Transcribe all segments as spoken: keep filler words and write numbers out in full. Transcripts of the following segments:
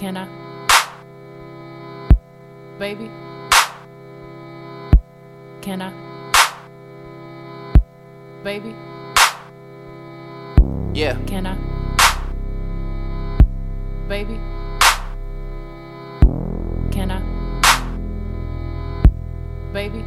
Can I? Baby? Can I? Baby? Yeah. Can I? Baby? Can I? Baby?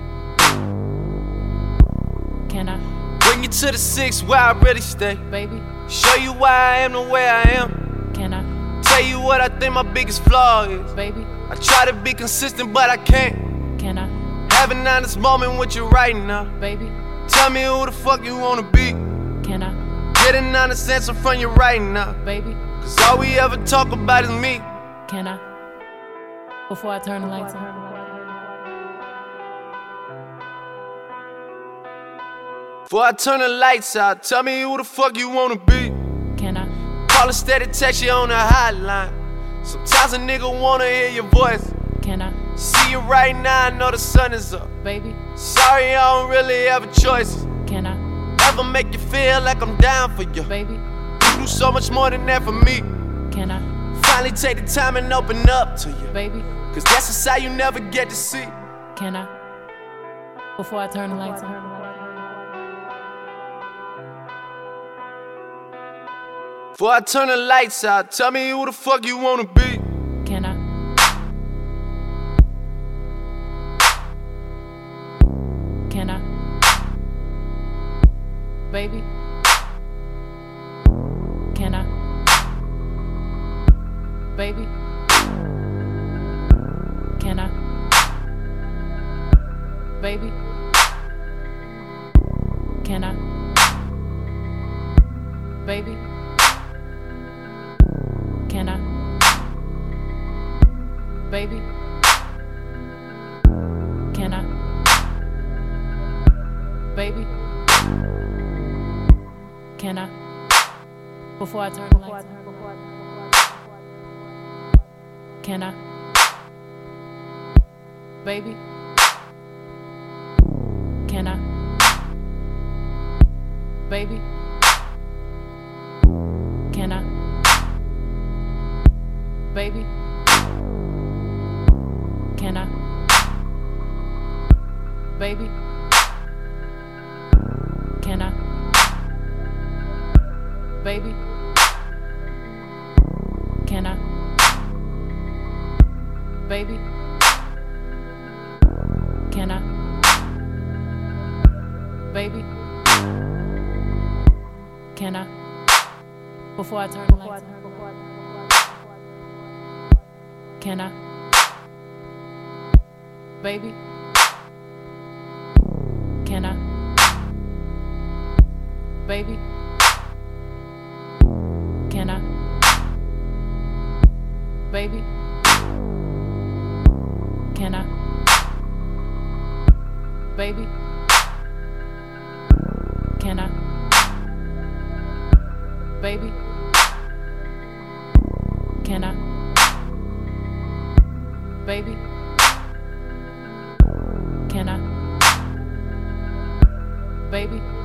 Can I? Bring you to the six where I really stay. Baby? Show you why I am the way I am. Can I? Tell you what I think my biggest flaw is. Baby? I try to be consistent, but I can't. Can I? Have an honest moment with you right now. Baby? Tell me who the fuck you wanna be. Can I? Get an honest answer from you right now. Baby? Cause all we ever talk about is me. Can I? Before I turn the lights on. Before I turn the lights out, tell me who the fuck you wanna be. Can I? Call instead of text you on the hotline. Sometimes a nigga wanna hear your voice. Can I? See you right now, I know the sun is up. Baby? Sorry, I don't really have a choice. Can I? Ever make you feel like I'm down for you? Baby? You do so much more than that for me. Can I? Finally take the time and open up to you. Baby? Cause that's a side you never get to see. Can I? Before I turn the lights on. Before I turn the lights out, tell me who the fuck you wanna be. Can I? Can I? Baby? Can I? Baby? Can I? Baby? Can I? Baby? Can I? Baby? Can I? Baby? Can I? Before I turn the lights on. Can I? Baby? Can I? Baby? Can I? Baby? Can I? Baby? Can I? Baby? Can I? Baby? Can I? Baby? Can I? Before I turn the lights on. Can I? Baby? Can I? Baby? Can I? Baby? Can I? Baby? Can I? Baby? Can I? Baby? Can I? Baby?